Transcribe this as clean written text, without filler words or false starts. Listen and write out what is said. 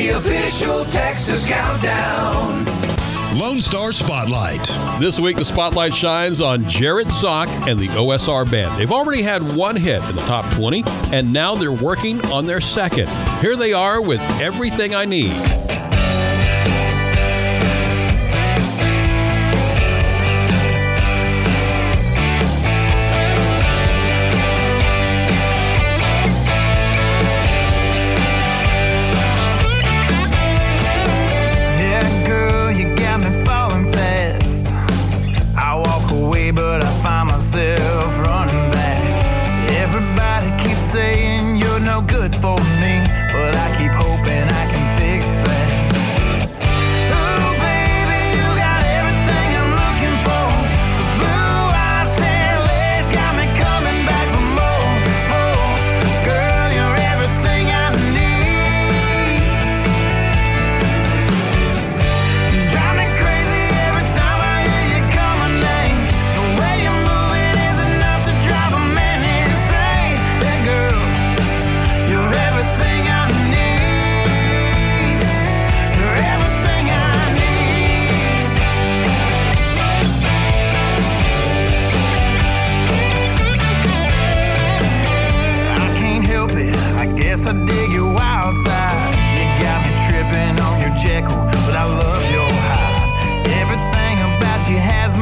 the official Texas Countdown. Lone Star Spotlight. This week, the spotlight shines on Jared Zock and the OSR Band. They've already had one hit in the top 20, and now they're working on their second. Here they are with Everything I Need. But I find myself running back. Everybody keeps saying you're no good for me, but I keep hoping I can fix that. Ooh, baby, you got everything I'm looking for. Those blue eyes, tan legs got me coming back for more, more. Girl, you're everything I need. You drive me crazy every time I hear you call my name. The way you're moving is enough to drive a man insane. Yeah, girl, you're everything I need. You're everything I need. I can't help it, I guess I dig your wild side. You got me tripping on your Jekyll, but I love your Hyde. Everything about you has